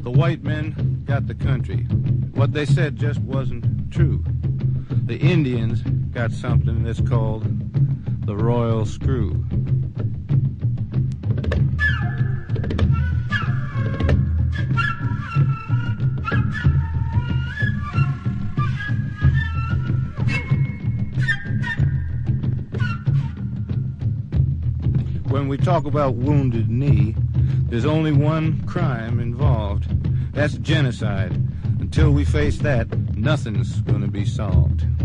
The white men got the country. What they said just wasn't true. The Indians got something that's called the royal screw. When we talk about Wounded Knee, there's only one crime involved. That's genocide. Until we face that, nothing's going to be solved.